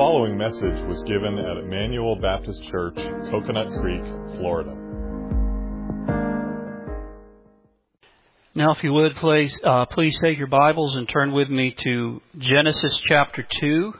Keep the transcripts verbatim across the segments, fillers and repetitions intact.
following message was given at Emmanuel Baptist Church, Coconut Creek, Florida. Now, if you would, please, uh, please take your Bibles and turn with me to Genesis chapter two.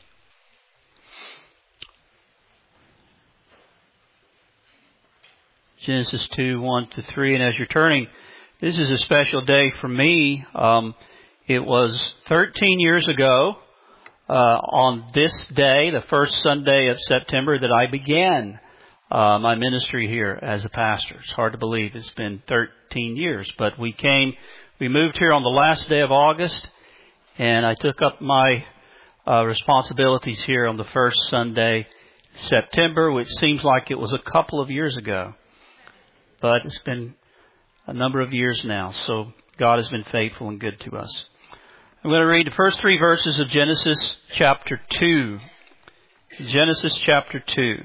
Genesis two, one to three. And as you're turning, this is a special day for me. Um, it was thirteen years ago, uh, on this day, the first Sunday of September, that I began uh, my ministry here as a pastor. It's hard to believe it's been thirteen years, but we came, we moved here on the last day of August, and I took up my uh, responsibilities here on the first Sunday, September, which seems like it was a couple of years ago. But it's been a number of years now, so God has been faithful and good to us. I'm going to read the first three verses of Genesis chapter two. Genesis chapter two.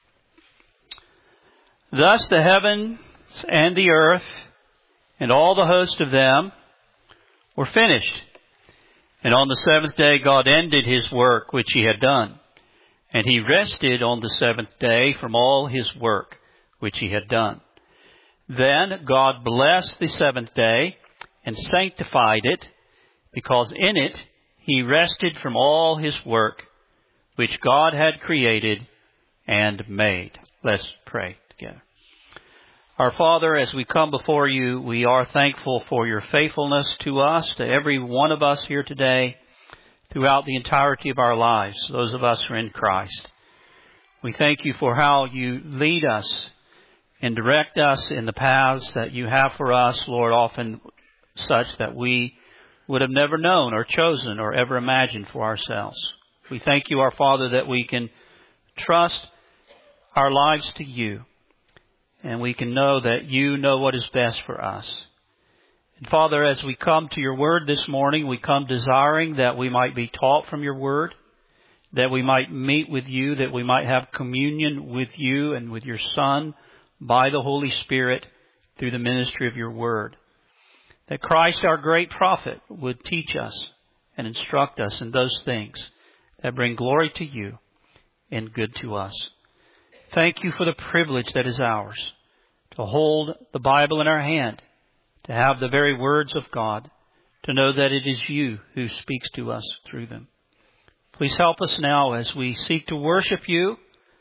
Thus the heavens and the earth and all the host of them were finished. And on the seventh day God ended His work which He had done. And He rested on the seventh day from all His work which He had done. Then God blessed the seventh day and sanctified it, because in it He rested from all His work which God had created and made. Let's pray together. Our Father, as we come before You, we are thankful for Your faithfulness to us, to every one of us here today, throughout the entirety of our lives, those of us who are in Christ. We thank You for how You lead us and direct us in the paths that You have for us, Lord, often such that we would have never known or chosen or ever imagined for ourselves. We thank You, our Father, that we can trust our lives to You, and we can know that You know what is best for us. And Father, as we come to Your Word this morning, we come desiring that we might be taught from Your Word, that we might meet with You, that we might have communion with You and with Your Son, by the Holy Spirit, through the ministry of Your Word. That Christ, our great prophet, would teach us and instruct us in those things that bring glory to You and good to us. Thank You for the privilege that is ours to hold the Bible in our hand, to have the very words of God, to know that it is You who speaks to us through them. Please help us now as we seek to worship You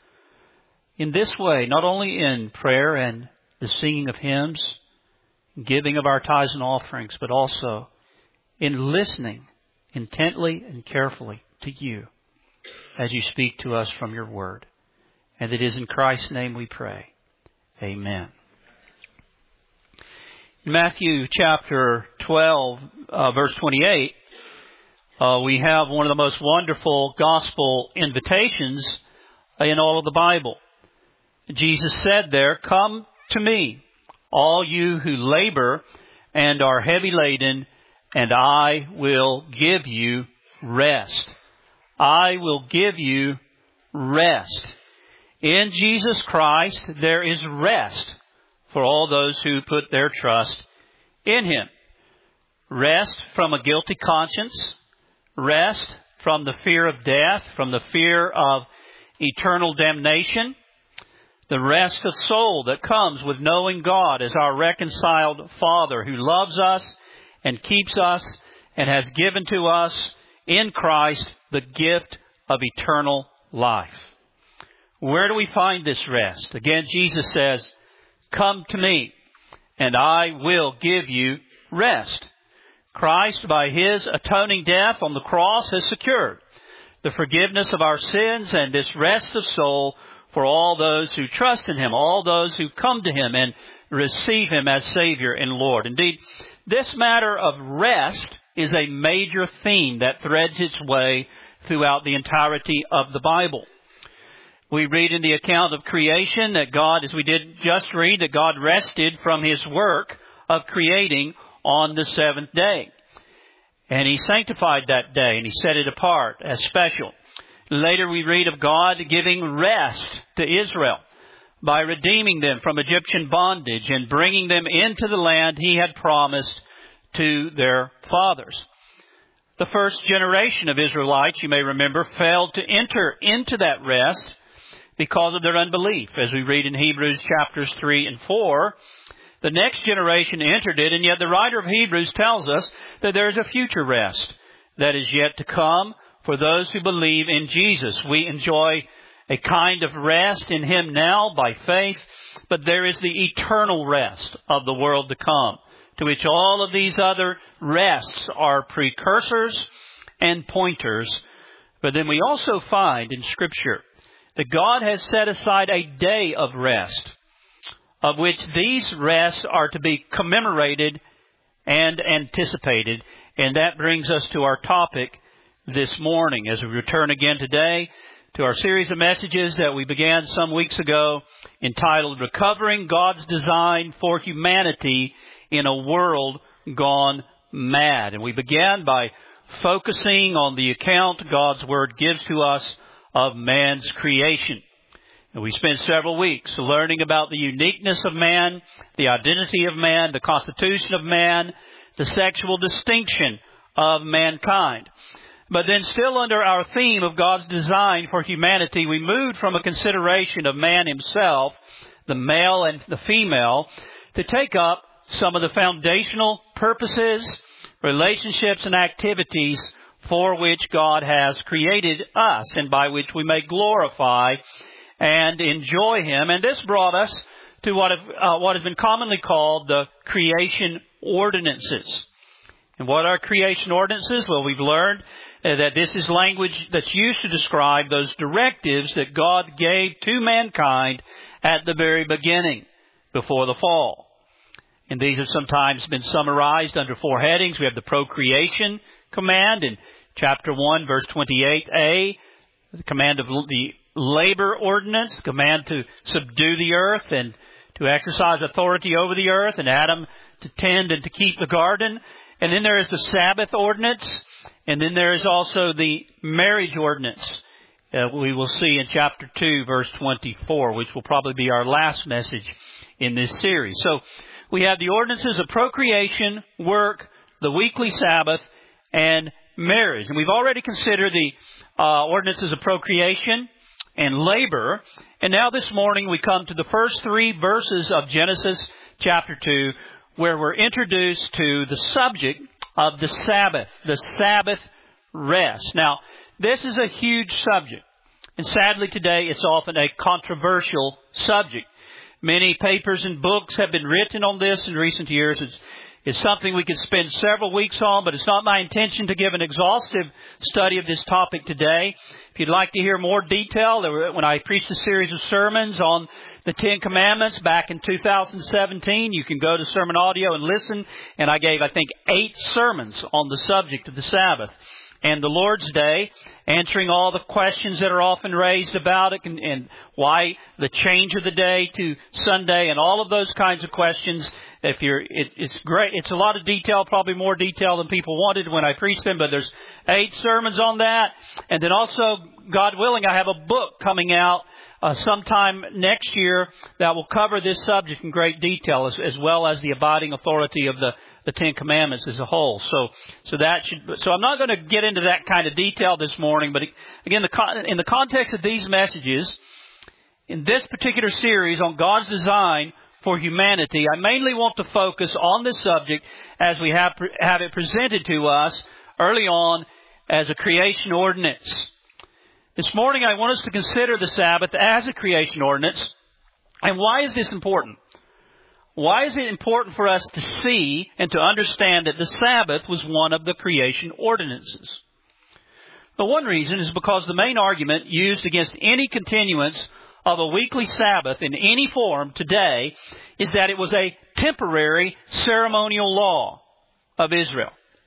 in this way, not only in prayer and the singing of hymns, giving of our tithes and offerings, but also in listening intently and carefully to You as You speak to us from Your Word. And it is in Christ's name we pray. Amen. In Matthew chapter twelve, uh, verse twenty-eight, uh, we have one of the most wonderful gospel invitations in all of the Bible. Jesus said there, "Come to Me, all you who labor and are heavy laden, and I will give you rest." I will give you rest. In Jesus Christ, there is rest for all those who put their trust in Him. Rest from a guilty conscience. Rest from the fear of death, from the fear of eternal damnation. The rest of soul that comes with knowing God as our reconciled Father who loves us and keeps us and has given to us in Christ the gift of eternal life. Where do we find this rest? Again, Jesus says, "Come to Me, and I will give you rest." Christ, by His atoning death on the cross, has secured the forgiveness of our sins and this rest of soul for all those who trust in Him, all those who come to Him and receive Him as Savior and Lord. Indeed, this matter of rest is a major theme that threads its way throughout the entirety of the Bible. We read in the account of creation that God, as we did just read, that God rested from His work of creating on the seventh day. And He sanctified that day and He set it apart as special. Later we read of God giving rest to Israel by redeeming them from Egyptian bondage and bringing them into the land He had promised to their fathers. The first generation of Israelites, you may remember, failed to enter into that rest because of their unbelief. As we read in Hebrews chapters three and four, the next generation entered it, and yet the writer of Hebrews tells us that there is a future rest that is yet to come for those who believe in Jesus. We enjoy a kind of rest in Him now by faith, but there is the eternal rest of the world to come, to which all of these other rests are precursors and pointers. But then we also find in Scripture that God has set aside a day of rest, of which these rests are to be commemorated and anticipated. And that brings us to our topic this morning as we return again today to our series of messages that we began some weeks ago entitled Recovering God's Design for Humanity in a World Gone Mad. And we began by focusing on the account God's Word gives to us of man's creation. And we spent several weeks learning about the uniqueness of man, the identity of man, the constitution of man, the sexual distinction of mankind. But then still under our theme of God's design for humanity, we moved from a consideration of man himself, the male and the female, to take up some of the foundational purposes, relationships, and activities for which God has created us and by which we may glorify and enjoy Him. And this brought us to what, have, uh, what has been commonly called the creation ordinances. And what are creation ordinances? Well, we've learned uh, that this is language that's used to describe those directives that God gave to mankind at the very beginning, before the fall. And these have sometimes been summarized under four headings. We have the procreation command in chapter one, verse twenty-eight a, the command of the labor ordinance, the command to subdue the earth and to exercise authority over the earth, and Adam to tend and to keep the garden. And then there is the Sabbath ordinance, and then there is also the marriage ordinance. Uh, we will see in chapter two, verse twenty-four, which will probably be our last message in this series. So we have the ordinances of procreation, work, the weekly Sabbath, and marriage. And we've already considered the uh, ordinances of procreation and labor. And now this morning we come to the first three verses of Genesis chapter two, where we're introduced to the subject of the Sabbath, the Sabbath rest. Now, this is a huge subject. And sadly today it's often a controversial subject. Many papers and books have been written on this in recent years. It's, it's something we could spend several weeks on, but it's not my intention to give an exhaustive study of this topic today. If you'd like to hear more detail, when I preached a series of sermons on the Ten Commandments back in two thousand seventeen, you can go to Sermon Audio and listen. And I gave, I think, eight sermons on the subject of the Sabbath and the Lord's Day, answering all the questions that are often raised about it, and, and why the change of the day to Sunday, and all of those kinds of questions. If you're, it, it's great. It's a lot of detail, probably more detail than people wanted when I preached them, but there's eight sermons on that. And then also, God willing, I have a book coming out uh, sometime next year that will cover this subject in great detail, as, as well as the abiding authority of the the Ten Commandments as a whole. So, so that should, so I'm not going to get into that kind of detail this morning, but again, the, in the context of these messages, in this particular series on God's design for humanity, I mainly want to focus on this subject as we have, have it presented to us early on as a creation ordinance. This morning I want us to consider the Sabbath as a creation ordinance. And why is this important? Why is it important for us to see and to understand that the Sabbath was one of the creation ordinances? The one reason is because the main argument used against any continuance of a weekly Sabbath in any form today is that it was a temporary ceremonial law of Israel.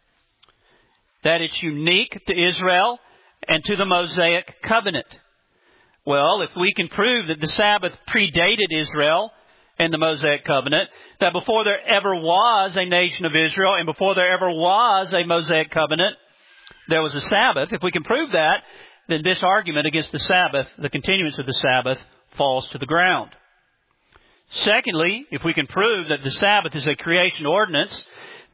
That it's unique to Israel and to the Mosaic covenant. Well, if we can prove that the Sabbath predated Israel and the Mosaic covenant, that before there ever was a nation of Israel and before there ever was a Mosaic covenant, there was a Sabbath. If we can prove that, then this argument against the Sabbath, the continuance of the Sabbath, falls to the ground. Secondly, if we can prove that the Sabbath is a creation ordinance,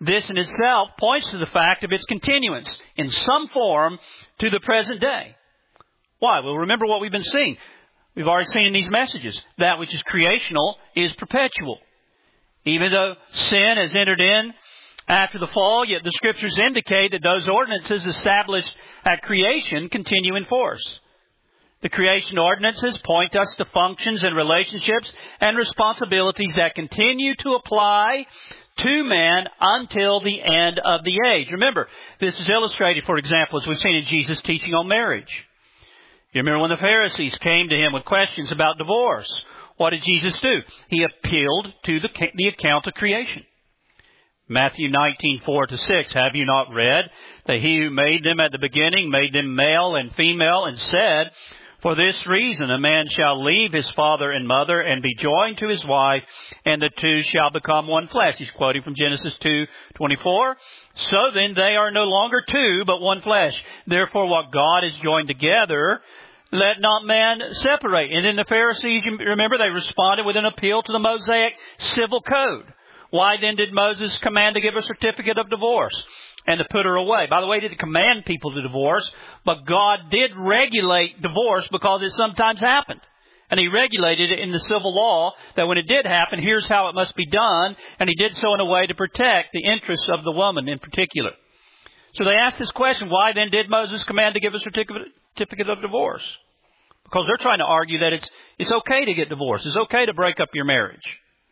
This in itself points to the fact of its continuance in some form to the present day. Why? Well, remember what we've been seeing. We've already seen in these messages. That which is creational is perpetual. Even though sin has entered in after the fall, yet the Scriptures indicate that those ordinances established at creation continue in force. The creation ordinances point us to functions and relationships and responsibilities that continue to apply to man until the end of the age. Remember, this is illustrated, for example, as we've seen in Jesus' teaching on marriage. You remember when the Pharisees came to him with questions about divorce. What did Jesus do? He appealed to the, the account of creation. Matthew nineteen, four to six, have you not read that he who made them at the beginning made them male and female, and said, for this reason a man shall leave his father and mother and be joined to his wife, and the two shall become one flesh. He's quoting from Genesis two twenty-four. So then they are no longer two, but one flesh. Therefore what God has joined together, let not man separate. And then the Pharisees, you remember, they responded with an appeal to the Mosaic civil code. Why then did Moses command to give a certificate of divorce and to put her away? By the way, he didn't command people to divorce, but God did regulate divorce because it sometimes happened. And He regulated it in the civil law that when it did happen, here's how it must be done. And He did so in a way to protect the interests of the woman in particular. So they asked this question, why then did Moses command to give a certificate of divorce? Because they're trying to argue that it's it's okay to get divorced. It's okay to break up your marriage.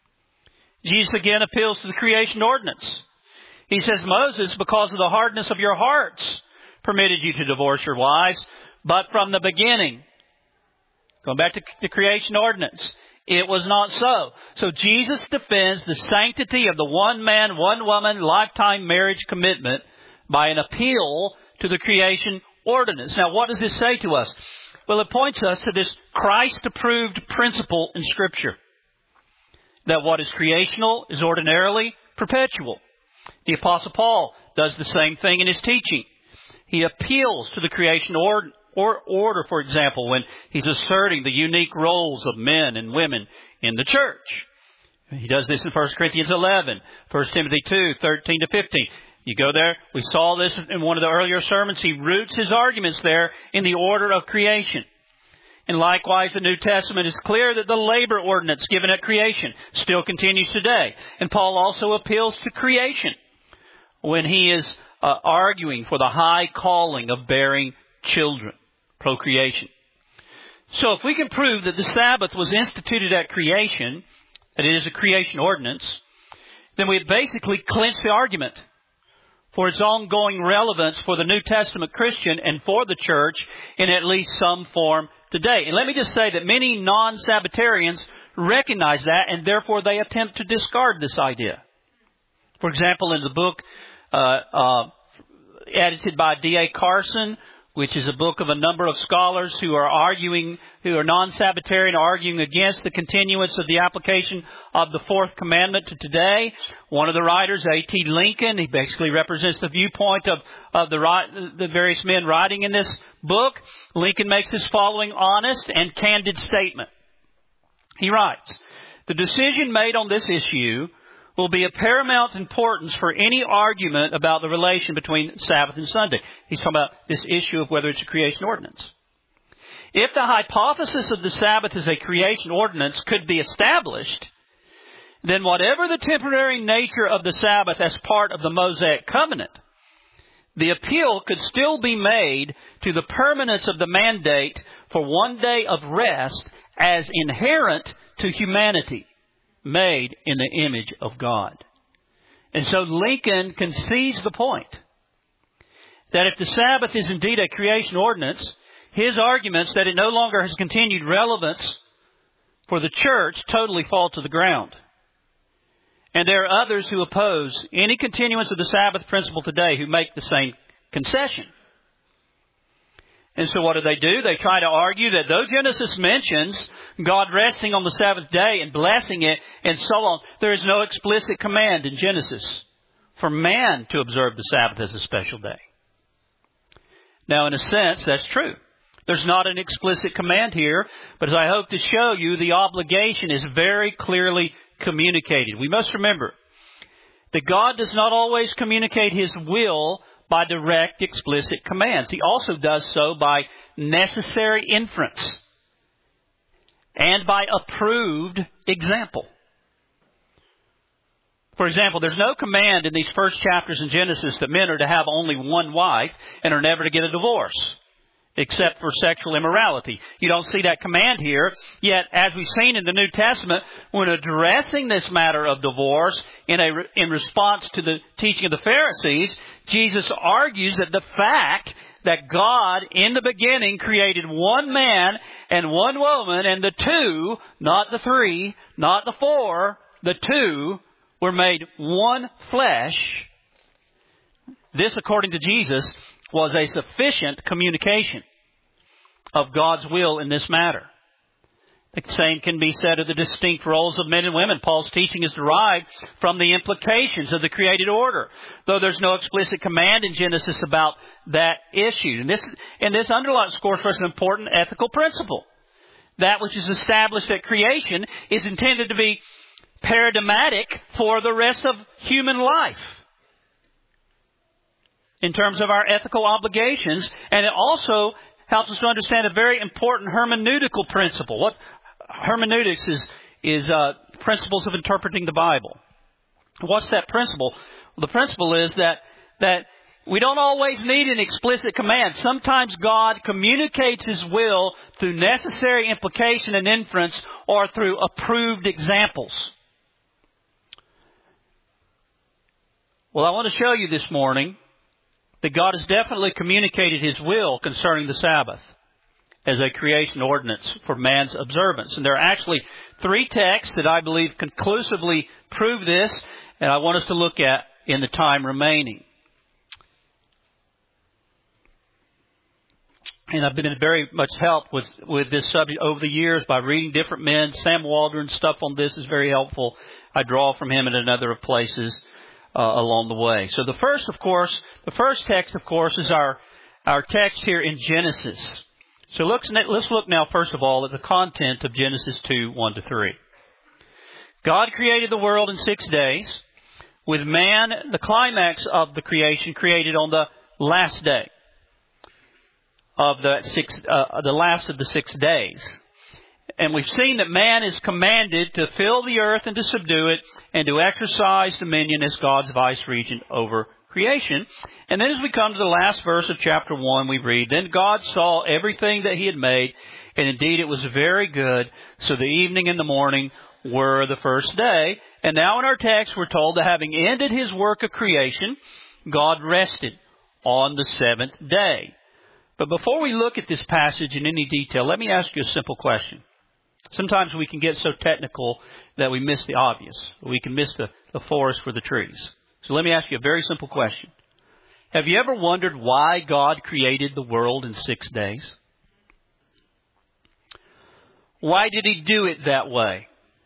Jesus again appeals to the creation ordinance. He says, Moses, because of the hardness of your hearts, permitted you to divorce your wives, but from the beginning, going back to the creation ordinance, it was not so. So Jesus defends the sanctity of the one man, one woman lifetime marriage commitment by an appeal to the creation ordinance. Now, what does this say to us? Well, it points us to this Christ-approved principle in Scripture, that what is creational is ordinarily perpetual. The Apostle Paul does the same thing in his teaching. He appeals to the creation order, or order, for example, when he's asserting the unique roles of men and women in the church. He does this in First Corinthians eleven, First Timothy two, thirteen to fifteen. You go there, we saw this in one of the earlier sermons. He roots his arguments there in the order of creation. And likewise, the New Testament is clear that the labor ordinance given at creation still continues today. And Paul also appeals to creation when he is uh, arguing for the high calling of bearing children, procreation. So if we can prove that the Sabbath was instituted at creation, that it is a creation ordinance, then we basically clinch the argument for its ongoing relevance for the New Testament Christian and for the church in at least some form today. And let me just say that many non-Sabbatarians recognize that, and therefore they attempt to discard this idea. For example, in the book uh, uh, edited by D A Carson, which is a book of a number of scholars who are arguing, who are non-Sabbatarian, arguing against the continuance of the application of the fourth commandment to today. One of the writers, A T Lincoln, he basically represents the viewpoint of, of the, the various men writing in this book. Lincoln makes this following honest and candid statement. He writes, the decision made on this issue will be of paramount importance for any argument about the relation between Sabbath and Sunday. He's talking about this issue of whether it's a creation ordinance. If the hypothesis of the Sabbath as a creation ordinance could be established, then whatever the temporary nature of the Sabbath as part of the Mosaic covenant, the appeal could still be made to the permanence of the mandate for one day of rest as inherent to humanity, made in the image of God. And so Lincoln concedes the point that if the Sabbath is indeed a creation ordinance, his arguments that it no longer has continued relevance for the church totally fall to the ground. And there are others who oppose any continuance of the Sabbath principle today who make the same concession. And so what do they do? They try to argue that though Genesis mentions God resting on the seventh day and blessing it and so on, there is no explicit command in Genesis for man to observe the Sabbath as a special day. Now, in a sense, that's true. There's not an explicit command here, but as I hope to show you, the obligation is very clearly communicated. We must remember that God does not always communicate His will by direct, explicit commands. He also does so by necessary inference and by approved example. For example, there's no command in these first chapters in Genesis that men are to have only one wife and are never to get a divorce, except for sexual immorality. You don't see that command here. Yet, as we've seen in the New Testament, when addressing this matter of divorce in a in response to the teaching of the Pharisees, Jesus argues that the fact that God, in the beginning, created one man and one woman, and the two, not the three, not the four, the two, were made one flesh. This, according to Jesus, was a sufficient communication of God's will in this matter. The same can be said of the distinct roles of men and women. Paul's teaching is derived from the implications of the created order, though there's no explicit command in Genesis about that issue. And this, and this underlines, of course, for us an important ethical principle. That which is established at creation is intended to be paradigmatic for the rest of human life in terms of our ethical obligations, and it also helps us to understand a very important hermeneutical principle. What hermeneutics is is uh, principles of interpreting the Bible. What's that principle? Well, the principle is that that we don't always need an explicit command. Sometimes God communicates His will through necessary implication and inference, or through approved examples. Well, I want to show you this morning that God has definitely communicated His will concerning the Sabbath as a creation ordinance for man's observance. And there are actually three texts that I believe conclusively prove this, and I want us to look at in the time remaining. And I've been very much helped with, with this subject over the years by reading different men. Sam Waldron's stuff on this is very helpful. I draw from him in another of places uh, along the way. So the first, of course, the first text, of course, is our our text here in Genesis. So let's, let's look now, first of all, at the content of Genesis two, one to three. God created the world in six days, with man, the climax of the creation, created on the last day of the six, uh, the last of the six days. And we've seen that man is commanded to fill the earth and to subdue it and to exercise dominion as God's vice-regent over creation. And then as we come to the last verse of chapter one, we read, "Then God saw everything that He had made, and indeed it was very good. So the evening and the morning were the first day." And now in our text we're told that having ended His work of creation, God rested on the seventh day. But before we look at this passage in any detail, let me ask you a simple question. Sometimes we can get so technical that we miss the obvious. We can miss the, the forest for the trees. So let me ask you a very simple question. Have you ever wondered why God created the world in six days? Why did He do it that way?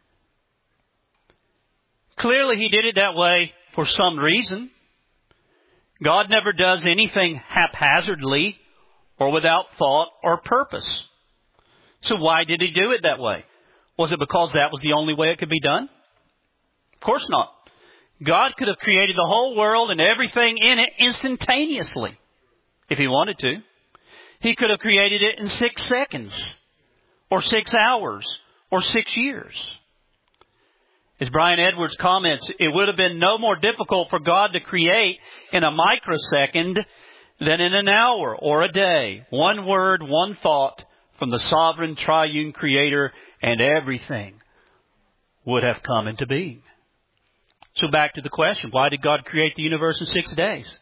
Clearly He did it that way for some reason. God never does anything haphazardly or without thought or purpose. So why did He do it that way? Was it because that was the only way it could be done? Of course not. God could have created the whole world and everything in it instantaneously, if He wanted to. He could have created it in six seconds, or six hours, or six years. As Brian Edwards comments, it would have been no more difficult for God to create in a microsecond than in an hour or a day. One word, one thought from the sovereign triune Creator, and everything would have come into being. So back to the question, why did God create the universe in six days?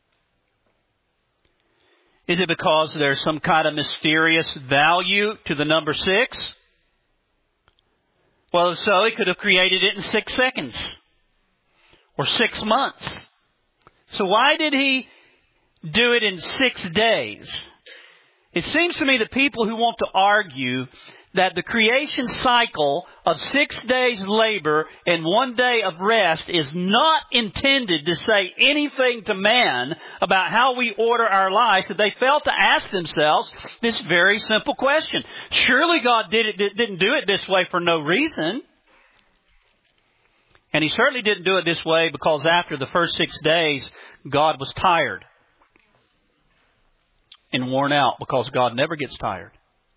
Is it because there's some kind of mysterious value to the number six? Well, if so, He could have created it in six seconds or six months. So why did He do it in six days? It seems to me that people who want to argue that the creation cycle of six days labor and one day of rest is not intended to say anything to man about how we order our lives, that they fail to ask themselves this very simple question. Surely God did it, didn't do it this way for no reason. And He certainly didn't do it this way because after the first six days, God was tired and worn out, because God never gets tired.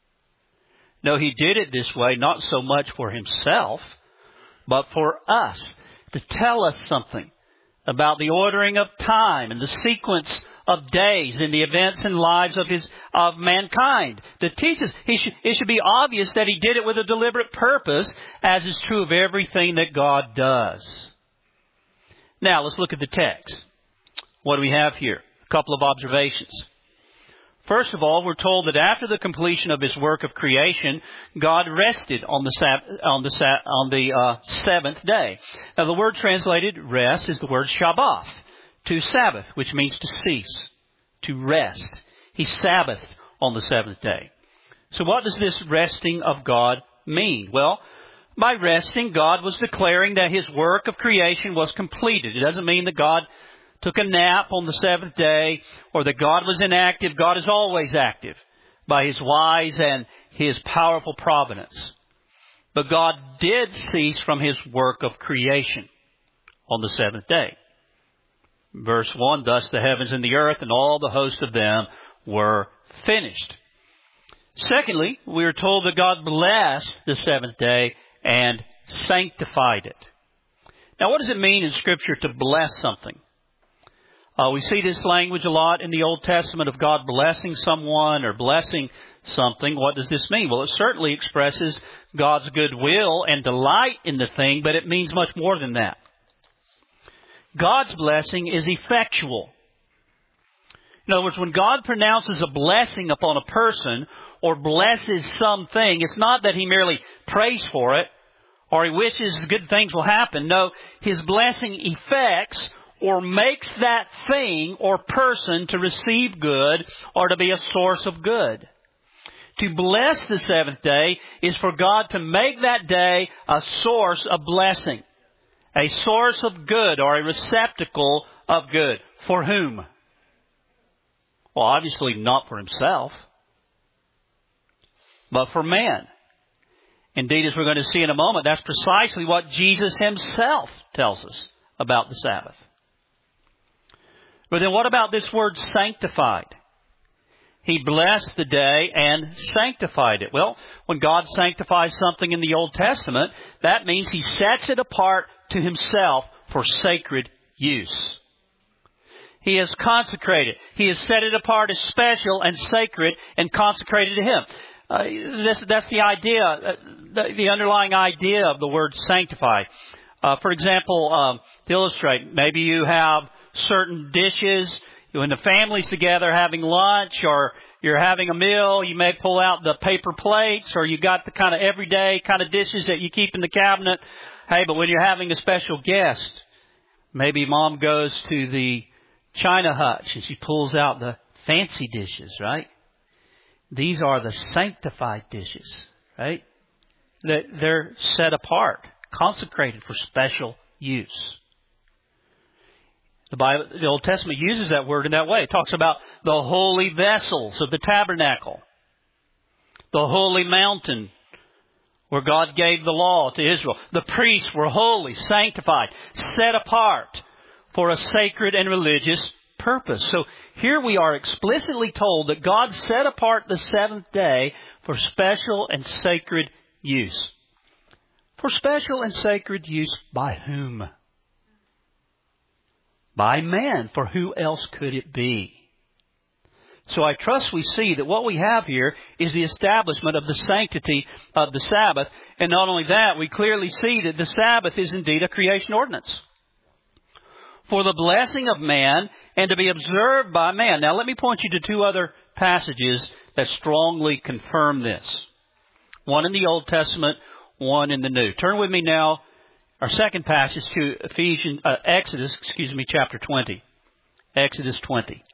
No, He did it this way not so much for Himself, but for us, to tell us something about the ordering of time and the sequence of days in the events and lives of his of mankind. To teach us, he should, it should be obvious that He did it with a deliberate purpose, as is true of everything that God does. Now, let's look at the text. What do we have here? A couple of observations. First of all, we're told that after the completion of His work of creation, God rested on the sab- on the sa- on the uh, seventh day. Now, the word translated rest is the word Shabbath, to Sabbath, which means to cease, to rest. He Sabbathed on the seventh day. So, what does this resting of God mean? Well, by resting, God was declaring that His work of creation was completed. It doesn't mean that God took a nap on the seventh day, or that God was inactive. God is always active by His wise and His powerful providence. But God did cease from His work of creation on the seventh day. Verse one, thus the heavens and the earth and all the host of them were finished. Secondly, we are told that God blessed the seventh day and sanctified it. Now, what does it mean in Scripture to bless something? Uh, we see this language a lot in the Old Testament of God blessing someone or blessing something. What does this mean? Well, it certainly expresses God's goodwill and delight in the thing, but it means much more than that. God's blessing is effectual. In other words, when God pronounces a blessing upon a person or blesses something, it's not that He merely prays for it or He wishes good things will happen. No, His blessing effects or makes that thing or person to receive good or to be a source of good. To bless the seventh day is for God to make that day a source of blessing, a source of good or a receptacle of good. For whom? Well, obviously not for Himself, but for man. Indeed, as we're going to see in a moment, that's precisely what Jesus Himself tells us about the Sabbath. But then what about this word sanctified? He blessed the day and sanctified it. Well, when God sanctifies something in the Old Testament, that means He sets it apart to Himself for sacred use. He has consecrated. He has set it apart as special and sacred and consecrated to Him. Uh, this, that's the idea, uh, the, the underlying idea of the word sanctify. Uh, for example, um, to illustrate, maybe you have certain dishes. When the family's together having lunch or you're having a meal, you may pull out the paper plates, or you got the kind of everyday kind of dishes that you keep in the cabinet. Hey, but when you're having a special guest, maybe mom goes to the china hutch and she pulls out the fancy dishes, right? These are the sanctified dishes, right? That they're set apart, consecrated for special use. The Bible, the Old Testament uses that word in that way. It talks about the holy vessels of the tabernacle, the holy mountain where God gave the law to Israel. The priests were holy, sanctified, set apart for a sacred and religious purpose. So here we are explicitly told that God set apart the seventh day for special and sacred use. For special and sacred use by whom? By man. For who else could it be? So I trust we see that what we have here is the establishment of the sanctity of the Sabbath. And not only that, we clearly see that the Sabbath is indeed a creation ordinance for the blessing of man and to be observed by man. Now let me point you to two other passages that strongly confirm this. One in the Old Testament, one in the New. Turn with me now, our second passage, to Ephesians, uh, Exodus, excuse me, chapter twenty. Exodus twenty.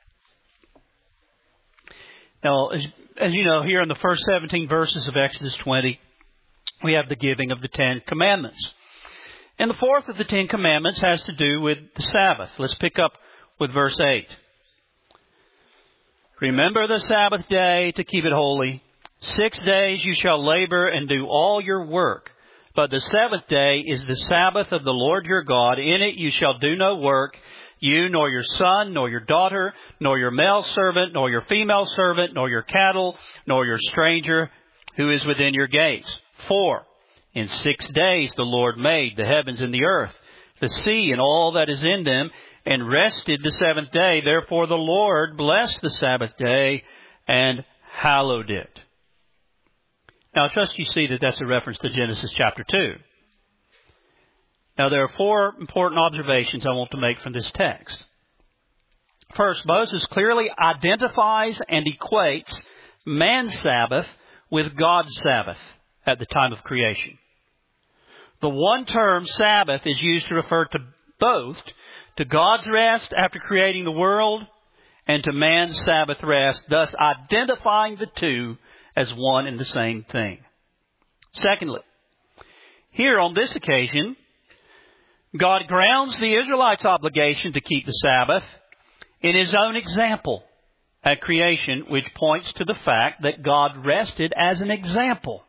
Now, as, as you know, here in the first seventeen verses of Exodus twenty, we have the giving of the Ten Commandments. And the fourth of the Ten Commandments has to do with the Sabbath. Let's pick up with verse eight. Remember the Sabbath day to keep it holy. Six days you shall labor and do all your work. But the seventh day is the Sabbath of the Lord your God. In it you shall do no work, you nor your son, nor your daughter, nor your male servant, nor your female servant, nor your cattle, nor your stranger who is within your gates. For in six days the Lord made the heavens and the earth, the sea and all that is in them, and rested the seventh day. Therefore the Lord blessed the Sabbath day and hallowed it. Now, I trust you see that that's a reference to Genesis chapter two. Now, there are four important observations I want to make from this text. First, Moses clearly identifies and equates man's Sabbath with God's Sabbath at the time of creation. The one term Sabbath is used to refer to both to God's rest after creating the world and to man's Sabbath rest, thus identifying the two as one and the same thing. Secondly, here on this occasion, God grounds the Israelites' obligation to keep the Sabbath in His own example at creation, which points to the fact that God rested as an example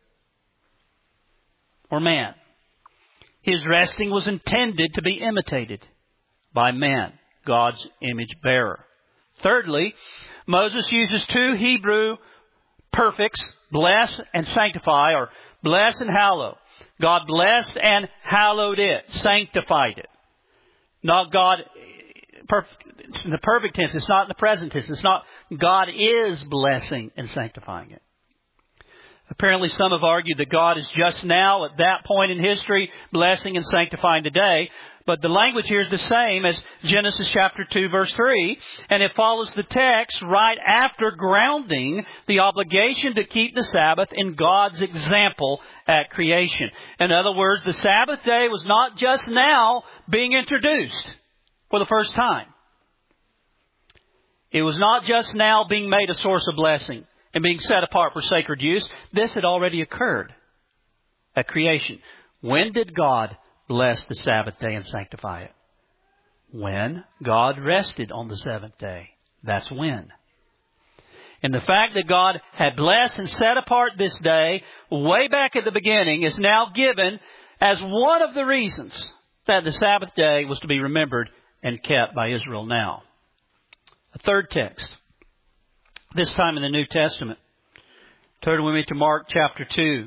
for man. His resting was intended to be imitated by man, God's image bearer. Thirdly, Moses uses two Hebrew perfects, bless and sanctify, or bless and hallow. God blessed and hallowed it, sanctified it. Not God, it's in the perfect tense, it's not in the present tense. It's not God is blessing and sanctifying it. Apparently some have argued that God is just now, at that point in history, blessing and sanctifying today. But the language here is the same as Genesis chapter two, verse three. And it follows the text right after grounding the obligation to keep the Sabbath in God's example at creation. In other words, the Sabbath day was not just now being introduced for the first time. It was not just now being made a source of blessing and being set apart for sacred use. This had already occurred at creation. When did God bless the Sabbath day and sanctify it? When God rested on the seventh day. That's when. And the fact that God had blessed and set apart this day way back at the beginning is now given as one of the reasons that the Sabbath day was to be remembered and kept by Israel now. A third text, this time in the New Testament. Turn with me to Mark chapter two.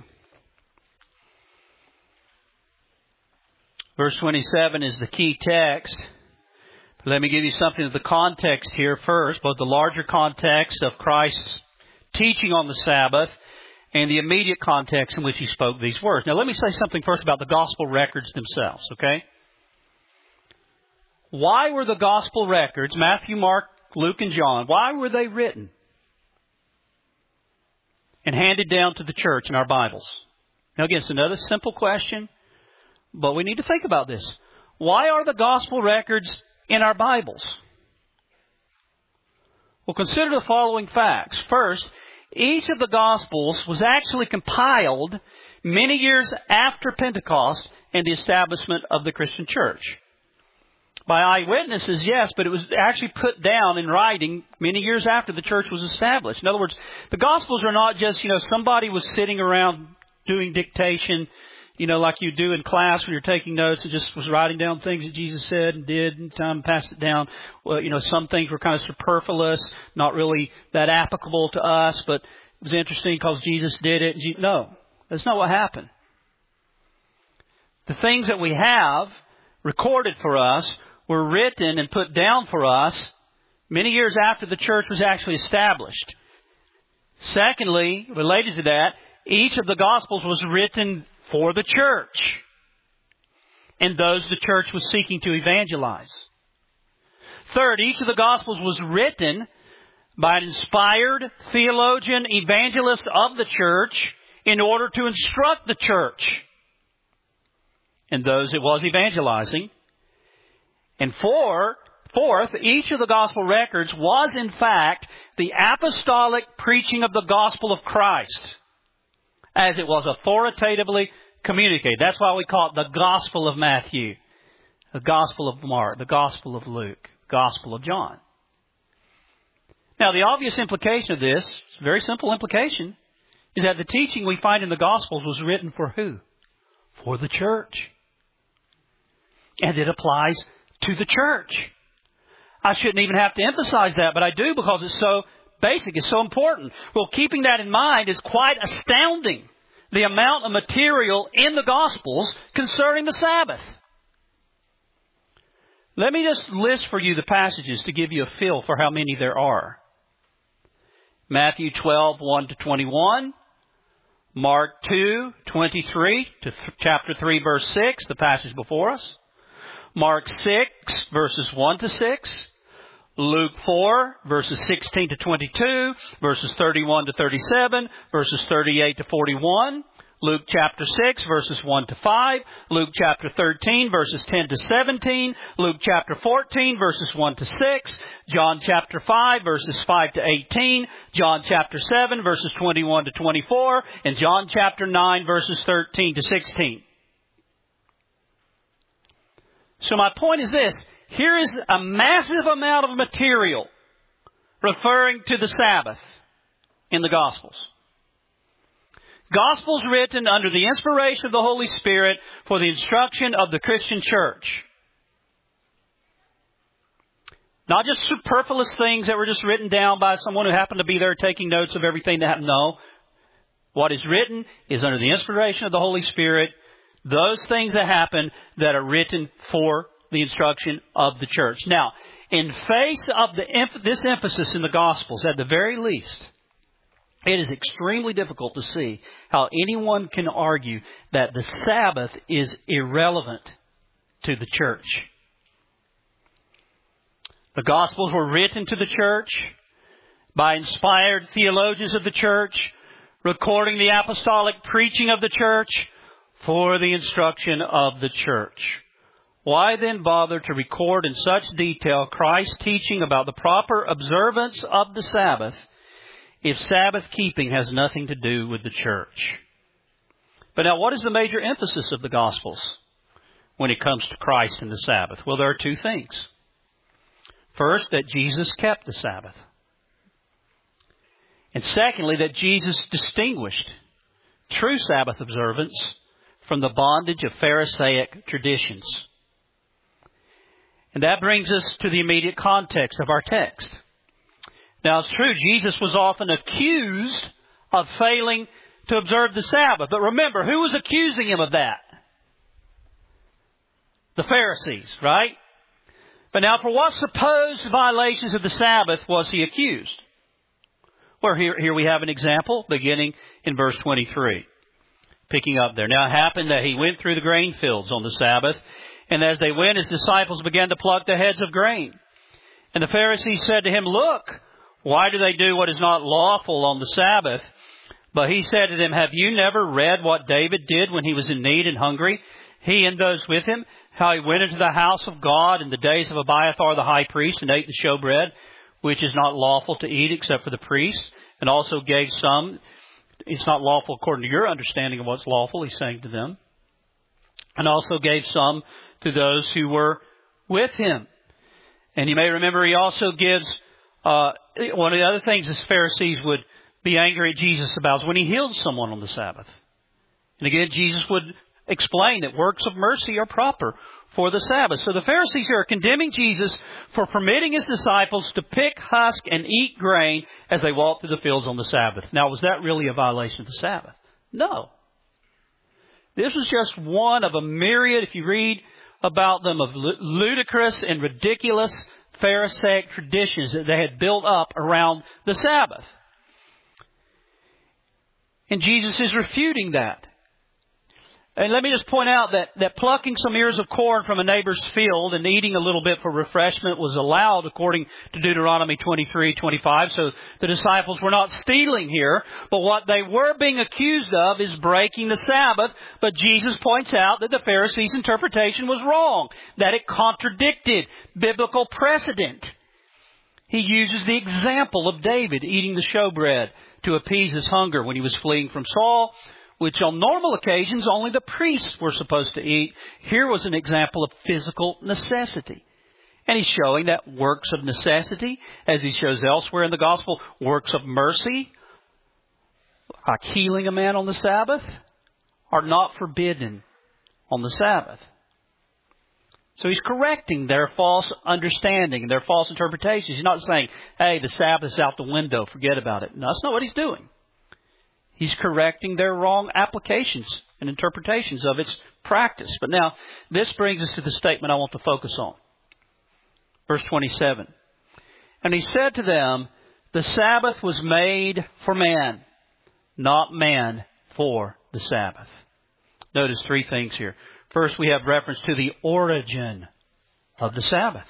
Verse twenty-seven is the key text. Let me give you something of the context here first, both the larger context of Christ's teaching on the Sabbath and the immediate context in which He spoke these words. Now let me say something first about the gospel records themselves, okay? Why were the gospel records, Matthew, Mark, Luke, and John, why were they written and handed down to the church in our Bibles? Now again, it's another simple question, but we need to think about this. Why are the gospel records in our Bibles? Well, consider the following facts. First, each of the Gospels was actually compiled many years after Pentecost and the establishment of the Christian church. By eyewitnesses, yes, but it was actually put down in writing many years after the church was established. In other words, the Gospels are not just, you know, somebody was sitting around doing dictation, you know, like you do in class when you're taking notes and just was writing down things that Jesus said and did and time passed it down. Well, you know, some things were kind of superfluous, not really that applicable to us, but it was interesting because Jesus did it. No, that's not what happened. The things that we have recorded for us were written and put down for us many years after the church was actually established. Secondly, related to that, each of the Gospels was written for the church and those the church was seeking to evangelize. Third, each of the Gospels was written by an inspired theologian, evangelist of the church in order to instruct the church and those it was evangelizing. And four, fourth, each of the gospel records was in fact the apostolic preaching of the gospel of Christ as it was authoritatively communicated. That's why we call it the Gospel of Matthew, the Gospel of Mark, the Gospel of Luke, the Gospel of John. Now, the obvious implication of this, very simple implication, is that the teaching we find in the Gospels was written for who? for the church. And it applies to the church. I shouldn't even have to emphasize that, but I do because it's so basic, it's so important. Well, keeping that in mind is quite astounding, the amount of material in the Gospels concerning the Sabbath. Let me just list for you the passages to give you a feel for how many there are. Matthew twelve, one to twenty-one. Mark two, twenty-three to th- chapter three, verse six, the passage before us. Mark six, verses one to six. Luke four, verses sixteen to twenty-two, verses thirty-one to thirty-seven, verses thirty-eight to forty-one. Luke chapter six, verses one to five. Luke chapter thirteen, verses ten to seventeen. Luke chapter fourteen, verses one to six. John chapter five, verses five to eighteen. John chapter seven, verses twenty-one to twenty-four. And John chapter nine, verses thirteen to sixteen. So my point is this. Here is a massive amount of material referring to the Sabbath in the Gospels. Gospels written under the inspiration of the Holy Spirit for the instruction of the Christian church. Not just superfluous things that were just written down by someone who happened to be there taking notes of everything that happened. No. What is written is under the inspiration of the Holy Spirit, those things that happen that are written for the instruction of the church. Now, in face of the this emphasis in the Gospels, at the very least, it is extremely difficult to see how anyone can argue that the Sabbath is irrelevant to the church. The Gospels were written to the church by inspired theologians of the church, recording the apostolic preaching of the church for the instruction of the church. Why then bother to record in such detail Christ's teaching about the proper observance of the Sabbath if Sabbath keeping has nothing to do with the church? But now, what is the major emphasis of the Gospels when it comes to Christ and the Sabbath? Well, there are two things. First, that Jesus kept the Sabbath. And secondly, that Jesus distinguished true Sabbath observance from the bondage of Pharisaic traditions. And that brings us to the immediate context of our text. Now, it's true, Jesus was often accused of failing to observe the Sabbath. But remember, who was accusing him of that? The Pharisees, right? But now, for what supposed violations of the Sabbath was he accused? Well, here, here we have an example beginning in verse twenty-three. Picking up there. Now, it happened that he went through the grain fields on the Sabbath, and as they went, his disciples began to pluck the heads of grain. And the Pharisees said to him, "Look, why do they do what is not lawful on the Sabbath?" But he said to them, "Have you never read what David did when he was in need and hungry, he and those with him, how he went into the house of God in the days of Abiathar the high priest and ate the showbread, which is not lawful to eat except for the priests, and also gave some..." It's not lawful according to your understanding of what's lawful, he's saying to them. "And also gave some to those who were with him." And you may remember he also gives, uh, one of the other things the Pharisees would be angry at Jesus about is when he healed someone on the Sabbath. And again, Jesus would explain that works of mercy are proper for the Sabbath. So the Pharisees here are condemning Jesus for permitting his disciples to pick, husk, and eat grain as they walk through the fields on the Sabbath. Now, was that really a violation of the Sabbath? No. This was just one of a myriad, if you read about them, of ludicrous and ridiculous Pharisaic traditions that they had built up around the Sabbath. And Jesus is refuting that. And let me just point out that, that plucking some ears of corn from a neighbor's field and eating a little bit for refreshment was allowed according to Deuteronomy twenty-three twenty-five. So the disciples were not stealing here. But what they were being accused of is breaking the Sabbath. But Jesus points out that the Pharisees' interpretation was wrong, that it contradicted biblical precedent. He uses the example of David eating the showbread to appease his hunger when he was fleeing from Saul, which on normal occasions only the priests were supposed to eat. Here was an example of physical necessity. And he's showing that works of necessity, as he shows elsewhere in the gospel, works of mercy, like healing a man on the Sabbath, are not forbidden on the Sabbath. So he's correcting their false understanding, their false interpretations. He's not saying, hey, the Sabbath is out the window, forget about it. No, that's not what he's doing. He's correcting their wrong applications and interpretations of its practice. But now, this brings us to the statement I want to focus on. Verse twenty-seven. And he said to them, the Sabbath was made for man, not man for the Sabbath. Notice three things here. First, we have reference to the origin of the Sabbath.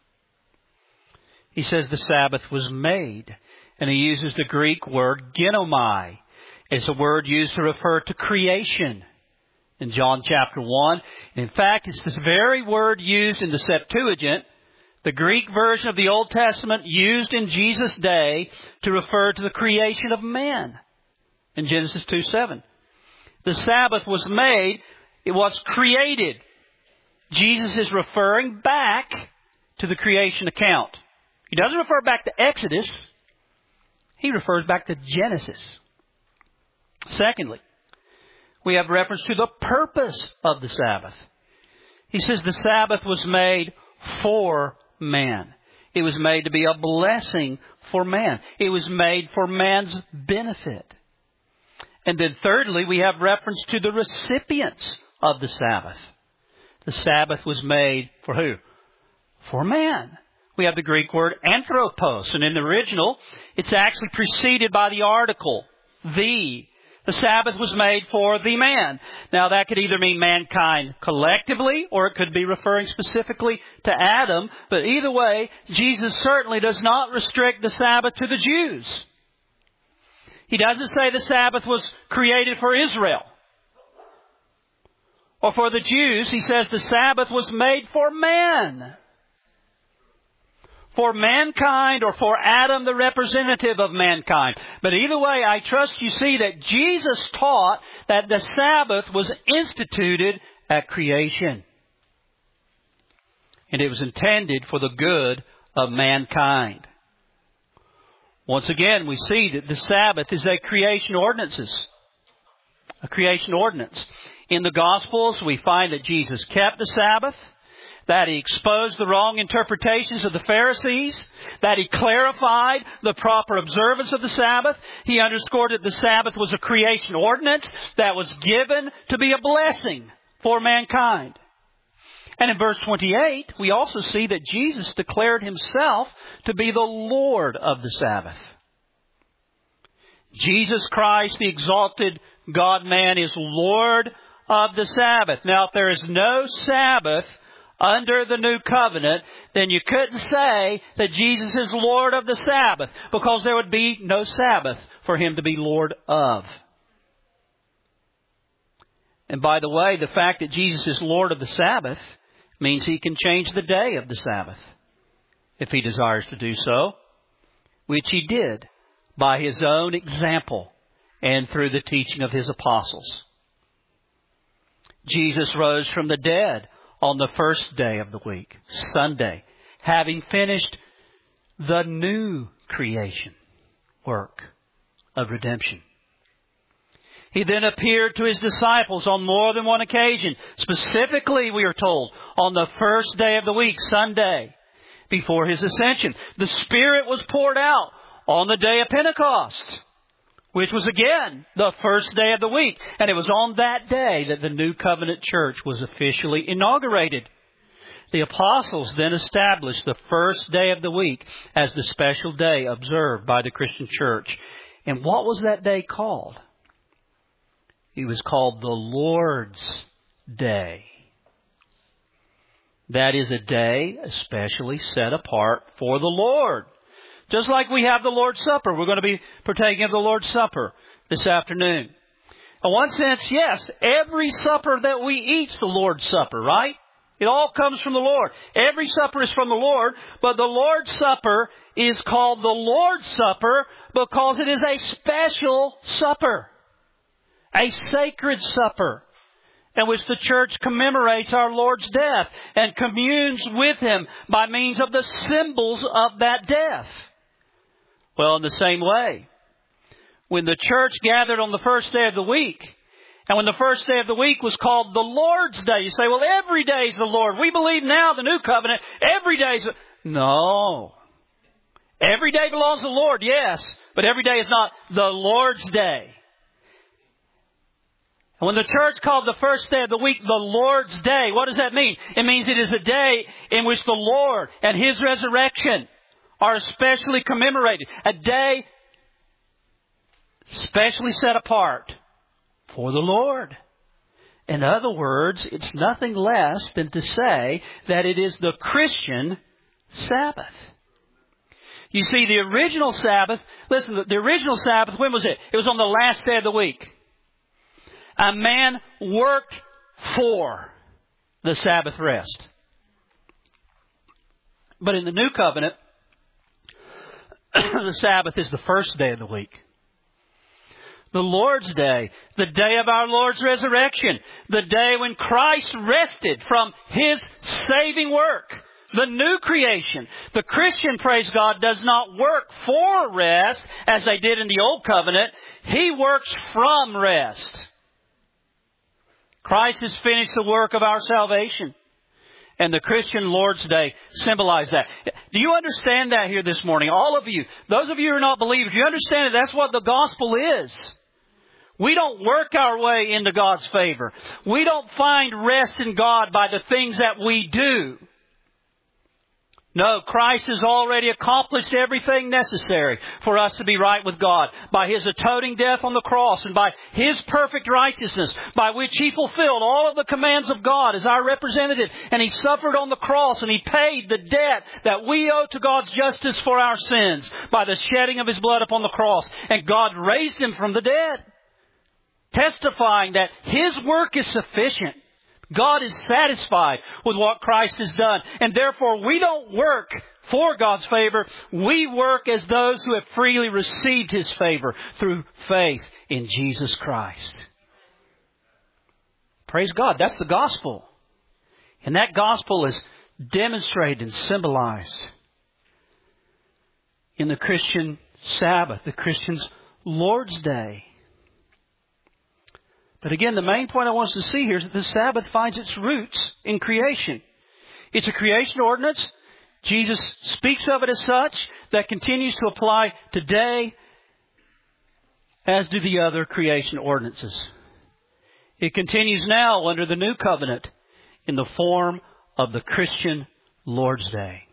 He says the Sabbath was made, and he uses the Greek word ginomai. It's a word used to refer to creation in John chapter one. In fact, it's this very word used in the Septuagint, the Greek version of the Old Testament, used in Jesus' day to refer to the creation of man in Genesis two seven. The Sabbath was made, it was created. Jesus is referring back to the creation account. He doesn't refer back to Exodus. He refers back to Genesis. Secondly, we have reference to the purpose of the Sabbath. He says the Sabbath was made for man. It was made to be a blessing for man. It was made for man's benefit. And then thirdly, we have reference to the recipients of the Sabbath. The Sabbath was made for who? For man. We have the Greek word anthropos. And in the original, it's actually preceded by the article, the. The Sabbath was made for the man. Now that could either mean mankind collectively, or it could be referring specifically to Adam. But either way, Jesus certainly does not restrict the Sabbath to the Jews. He doesn't say the Sabbath was created for Israel or for the Jews. He says the Sabbath was made for man. For mankind, or for Adam, the representative of mankind. But either way, I trust you see that Jesus taught that the Sabbath was instituted at creation. And it was intended for the good of mankind. Once again, we see that the Sabbath is a creation ordinance. A creation ordinance. In the Gospels, we find that Jesus kept the Sabbath, that He exposed the wrong interpretations of the Pharisees, that He clarified the proper observance of the Sabbath. He underscored that the Sabbath was a creation ordinance that was given to be a blessing for mankind. And in verse twenty-eight, we also see that Jesus declared Himself to be the Lord of the Sabbath. Jesus Christ, the exalted God-man, is Lord of the Sabbath. Now, if there is no Sabbath under the new covenant, then you couldn't say that Jesus is Lord of the Sabbath, because there would be no Sabbath for Him to be Lord of. And by the way, the fact that Jesus is Lord of the Sabbath means He can change the day of the Sabbath if He desires to do so, which He did by His own example and through the teaching of His apostles. Jesus rose from the dead on the first day of the week, Sunday, having finished the new creation work of redemption. He then appeared to His disciples on more than one occasion. Specifically, we are told, on the first day of the week, Sunday, before His ascension. The Spirit was poured out on the day of Pentecost, which was again the first day of the week. And it was on that day that the New Covenant Church was officially inaugurated. The apostles then established the first day of the week as the special day observed by the Christian church. And what was that day called? It was called the Lord's Day. That is a day especially set apart for the Lord. Just like we have the Lord's Supper. We're going to be partaking of the Lord's Supper this afternoon. In one sense, yes, every supper that we eat is the Lord's Supper, right? It all comes from the Lord. Every supper is from the Lord, but the Lord's Supper is called the Lord's Supper because it is a special supper, a sacred supper, in which the church commemorates our Lord's death and communes with Him by means of the symbols of that death. Well, in the same way, when the church gathered on the first day of the week And when the first day of the week was called the Lord's Day, you say, well, every day is the Lord. We believe now the new covenant, every day is... No. Every day belongs to the Lord, yes, but every day is not the Lord's Day. And when the church called the first day of the week the Lord's Day, what does that mean? It means it is a day in which the Lord and His resurrection are especially commemorated. A day specially set apart for the Lord. In other words, it's nothing less than to say that it is the Christian Sabbath. You see, the original Sabbath, listen, the original Sabbath, when was it? It was on the last day of the week. A man worked for the Sabbath rest. But in the New Covenant, the Sabbath is the first day of the week. The Lord's Day, the day of our Lord's resurrection, the day when Christ rested from His saving work, the new creation. The Christian, praise God, does not work for rest as they did in the Old Covenant. He works from rest. Christ has finished the work of our salvation. And the Christian Lord's Day symbolizes that. Do you understand that here this morning? All of you, those of you who are not believers, you understand that that's what the gospel is. We don't work our way into God's favor. We don't find rest in God by the things that we do. No, Christ has already accomplished everything necessary for us to be right with God by His atoning death on the cross and by His perfect righteousness by which He fulfilled all of the commands of God as our representative. And He suffered on the cross and He paid the debt that we owe to God's justice for our sins by the shedding of His blood upon the cross. And God raised Him from the dead, testifying that His work is sufficient. God is satisfied with what Christ has done. And therefore, we don't work for God's favor. We work as those who have freely received His favor through faith in Jesus Christ. Praise God. That's the gospel. And that gospel is demonstrated and symbolized in the Christian Sabbath, the Christian's Lord's Day. But again, the main point I want us to see here is that the Sabbath finds its roots in creation. It's a creation ordinance. Jesus speaks of it as such that continues to apply today, as do the other creation ordinances. It continues now under the new covenant in the form of the Christian Lord's Day.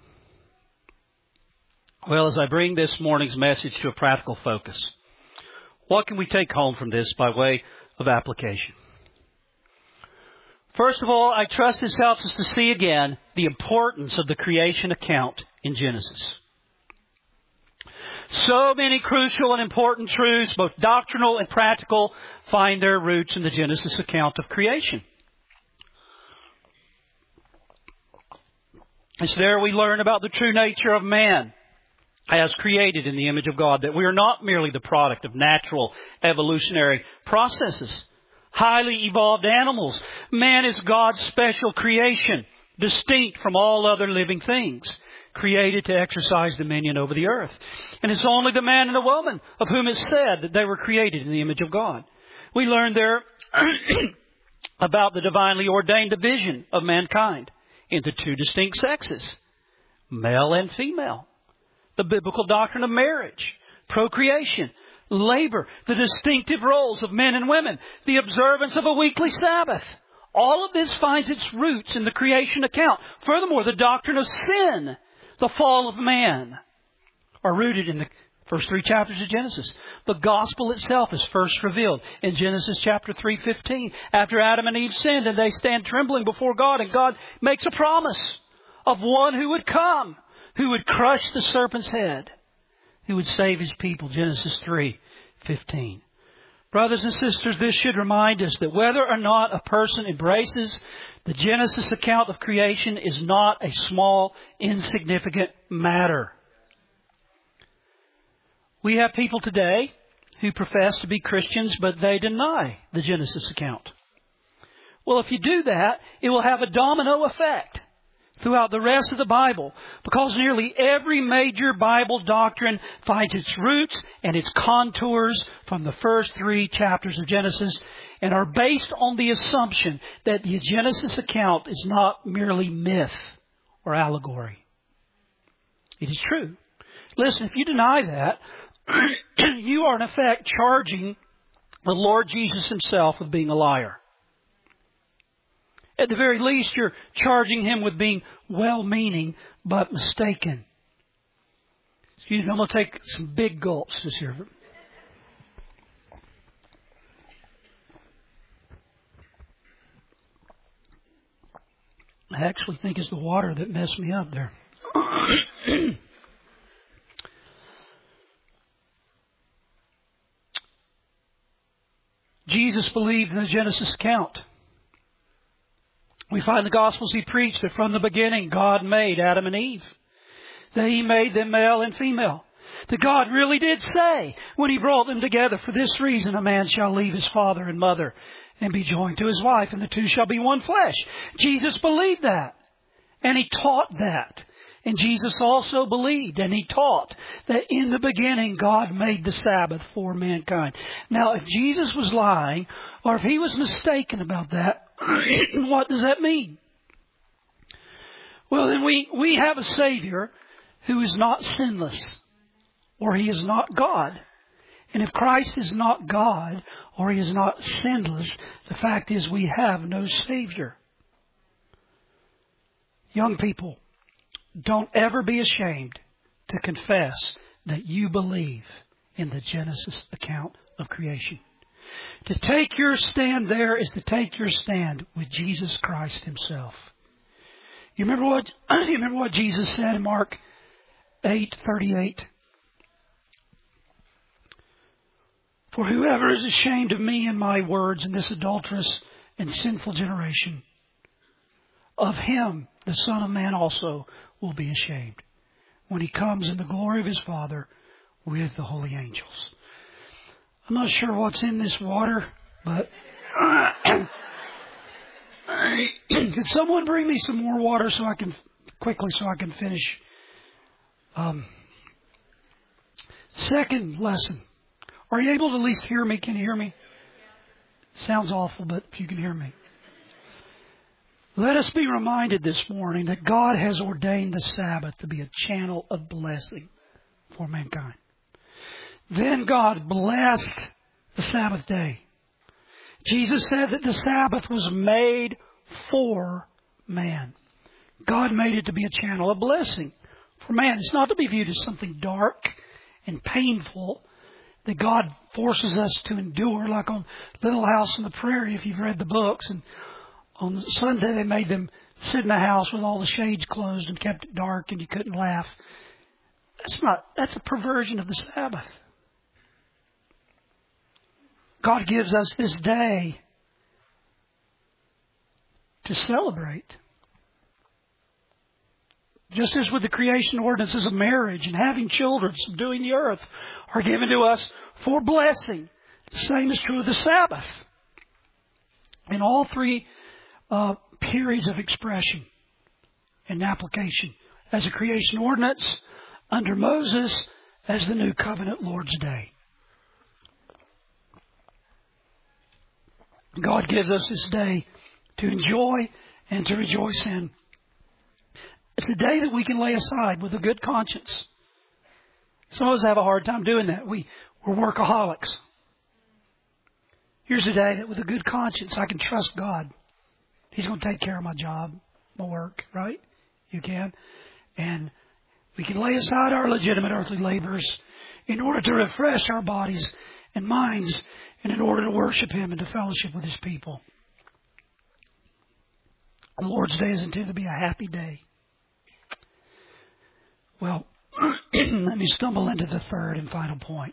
Well, as I bring this morning's message to a practical focus, what can we take home from this by way of application? First of all, I trust this helps us to see again the importance of the creation account in Genesis. So many crucial and important truths, both doctrinal and practical, find their roots in the Genesis account of creation. It's there we learn about the true nature of man as created in the image of God, that we are not merely the product of natural evolutionary processes, highly evolved animals. Man is God's special creation, distinct from all other living things, created to exercise dominion over the earth. And it's only the man and the woman of whom it's said that they were created in the image of God. We learn there about the divinely ordained division of mankind into two distinct sexes, male and female. The biblical doctrine of marriage, procreation, labor, the distinctive roles of men and women, the observance of a weekly Sabbath. All of this finds its roots in the creation account. Furthermore, the doctrine of sin, the fall of man, are rooted in the first three chapters of Genesis. The gospel itself is first revealed in Genesis chapter three fifteen. After Adam and Eve sinned and they stand trembling before God, and God makes a promise of one who would come, who would crush the serpent's head, who would save His people, Genesis three fifteen. Brothers and sisters, this should remind us that whether or not a person embraces the Genesis account of creation is not a small, insignificant matter. We have people today who profess to be Christians, but they deny the Genesis account. Well, if you do that, it will have a domino effect. throughout the rest of the Bible, because nearly every major Bible doctrine finds its roots and its contours from the first three chapters of Genesis and are based on the assumption that the Genesis account is not merely myth or allegory. It is true. Listen, if you deny that, you are in effect charging the Lord Jesus Himself with being a liar. At the very least, you're charging Him with being well-meaning but mistaken. Excuse me, I'm going to take some big gulps this year. I actually think it's the water that messed me up there. Jesus believed in the Genesis account. We find in the Gospels He preached that from the beginning God made Adam and Eve. That He made them male and female. That God really did say when He brought them together, for this reason a man shall leave his father and mother and be joined to his wife, and the two shall be one flesh. Jesus believed that. And He taught that. And Jesus also believed and He taught that in the beginning God made the Sabbath for mankind. Now, if Jesus was lying, or if He was mistaken about that, what does that mean? Well, then we, we have a Savior who is not sinless, or He is not God. And if Christ is not God, or He is not sinless, the fact is we have no Savior. Young people, don't ever be ashamed to confess that you believe in the Genesis account of creation. To take your stand there is to take your stand with Jesus Christ Himself. You remember what, you remember what Jesus said in Mark eight thirty-eight? For whoever is ashamed of me and my words in this adulterous and sinful generation, of him the Son of Man also will be ashamed when He comes in the glory of His Father with the holy angels. I'm not sure what's in this water, but could someone bring me some more water so I can quickly so I can finish? Um, second lesson. Are you able to at least hear me? Can you hear me? Sounds awful, but if you can hear me. Let us be reminded this morning that God has ordained the Sabbath to be a channel of blessing for mankind. Then God blessed the Sabbath day. Jesus said that the Sabbath was made for man. God made it to be a channel of blessing for man. It's not to be viewed as something dark and painful that God forces us to endure, like on Little House on the Prairie, if you've read the books. And on Sunday, they made them sit in the house with all the shades closed and kept it dark, and you couldn't laugh. That's not, that's a perversion of the Sabbath. God gives us this day to celebrate. Just as with the creation ordinances of marriage and having children, subduing the earth, are given to us for blessing. The same is true of the Sabbath. In all three Uh, periods of expression and application. As a creation ordinance, under Moses, as the New Covenant Lord's Day. God gives us this day to enjoy and to rejoice in. It's a day that we can lay aside with a good conscience. Some of us have a hard time doing that. We, we're workaholics. Here's a day that with a good conscience I can trust God. He's going to take care of my job, my work, right? You can. And we can lay aside our legitimate earthly labors in order to refresh our bodies and minds and in order to worship Him and to fellowship with His people. The Lord's Day is intended to be a happy day. Well, let me stumble into the third and final point.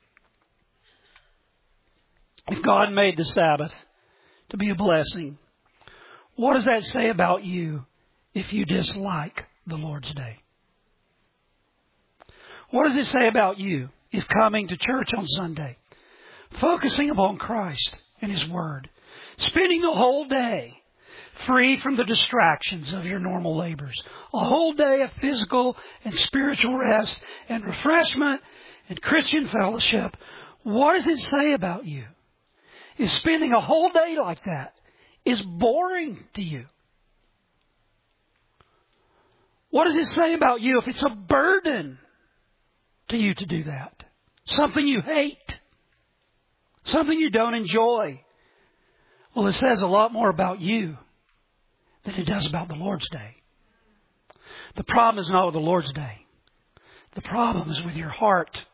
If God made the Sabbath to be a blessing, what does that say about you if you dislike the Lord's Day? What does it say about you if coming to church on Sunday, focusing upon Christ and His Word, spending the whole day free from the distractions of your normal labors. A whole day of physical and spiritual rest and refreshment and Christian fellowship. What does it say about you? Is spending a whole day like that is boring to you? What does it say about you if it's a burden to you to do that? Something you hate. Something you don't enjoy. Well, it says a lot more about you than it does about the Lord's Day. The problem is not with the Lord's Day. The problem is with your heart.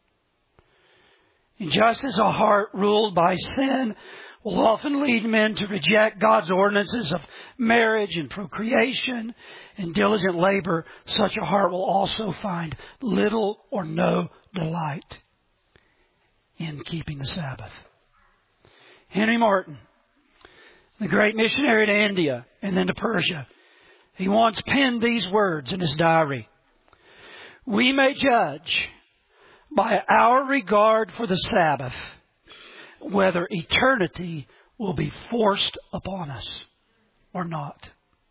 And just as a heart ruled by sin will often lead men to reject God's ordinances of marriage and procreation and diligent labor, such a heart will also find little or no delight in keeping the Sabbath. Henry Martyn, the great missionary to India and then to Persia, he once penned these words in his diary. We may judge by our regard for the Sabbath whether eternity will be forced upon us or not.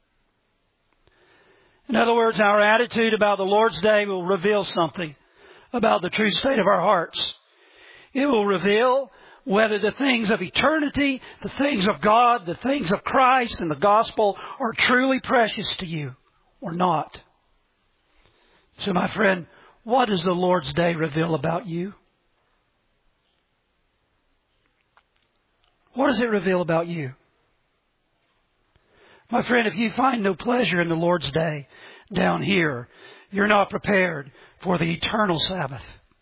In other words, our attitude about the Lord's Day will reveal something about the true state of our hearts. It will reveal whether the things of eternity, the things of God, the things of Christ and the gospel are truly precious to you or not. So, my friend, what does the Lord's Day reveal about you? What does it reveal about you? My friend, if you find no pleasure in the Lord's Day down here, you're not prepared for the eternal Sabbath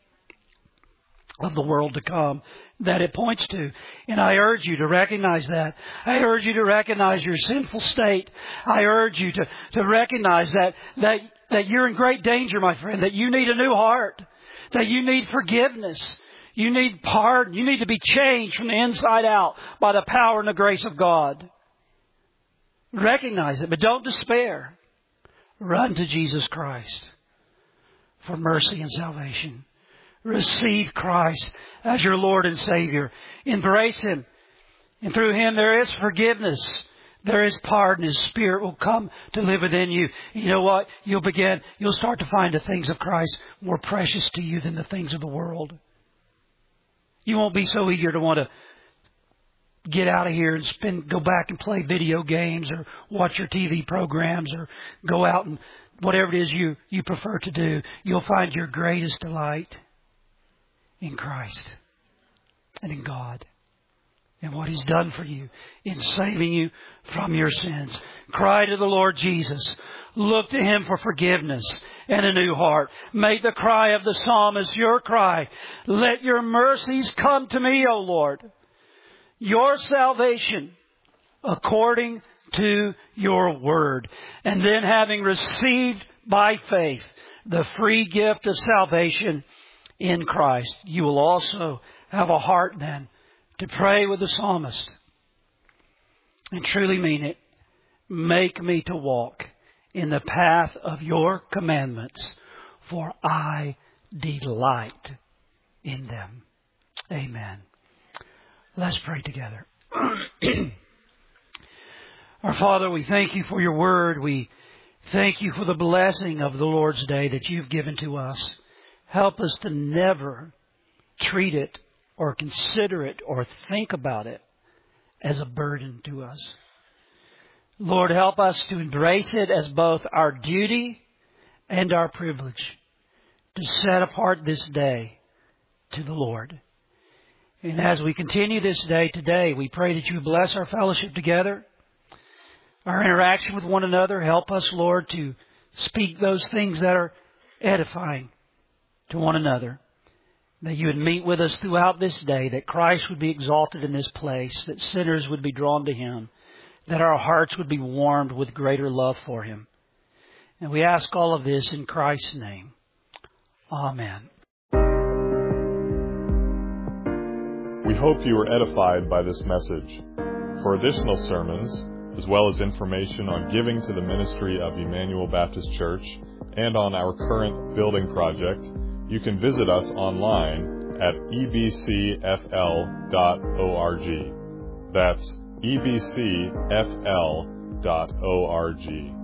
of the world to come that it points to. And I urge you to recognize that. I urge you to recognize your sinful state. I urge you to, to recognize that, that, that you're in great danger, my friend, that you need a new heart, that you need forgiveness. You need pardon. You need to be changed from the inside out by the power and the grace of God. Recognize it, but don't despair. Run to Jesus Christ for mercy and salvation. Receive Christ as your Lord and Savior. Embrace Him. And through Him there is forgiveness. There is pardon. His Spirit will come to live within you. You know what? You'll begin, you'll start to find the things of Christ more precious to you than the things of the world. You won't be so eager to want to get out of here and spend, go back and play video games or watch your T V programs or go out and whatever it is you, you prefer to do. You'll find your greatest delight in Christ and in God and what He's done for you in saving you from your sins. Cry to the Lord Jesus. Look to Him for forgiveness and a new heart. Make the cry of the psalmist your cry. Let your mercies come to me, O Lord. Your salvation according to your word. And then having received by faith the free gift of salvation in Christ, you will also have a heart then to pray with the psalmist and truly mean it. Make me to walk in the path of your commandments, for I delight in them. Amen. Let's pray together. Our Father, we thank you for your word. We thank you for the blessing of the Lord's Day that you've given to us. Help us to never treat it or consider it or think about it as a burden to us. Lord, help us to embrace it as both our duty and our privilege to set apart this day to the Lord. And as we continue this day today, we pray that you bless our fellowship together, our interaction with one another. Help us, Lord, to speak those things that are edifying to one another. That you would meet with us throughout this day, that Christ would be exalted in this place, that sinners would be drawn to Him, that our hearts would be warmed with greater love for Him. And we ask all of this in Christ's name. Amen. We hope you were edified by this message. For additional sermons, as well as information on giving to the ministry of Emmanuel Baptist Church and on our current building project, you can visit us online at e b c f l dot org. That's e b c f l dot org.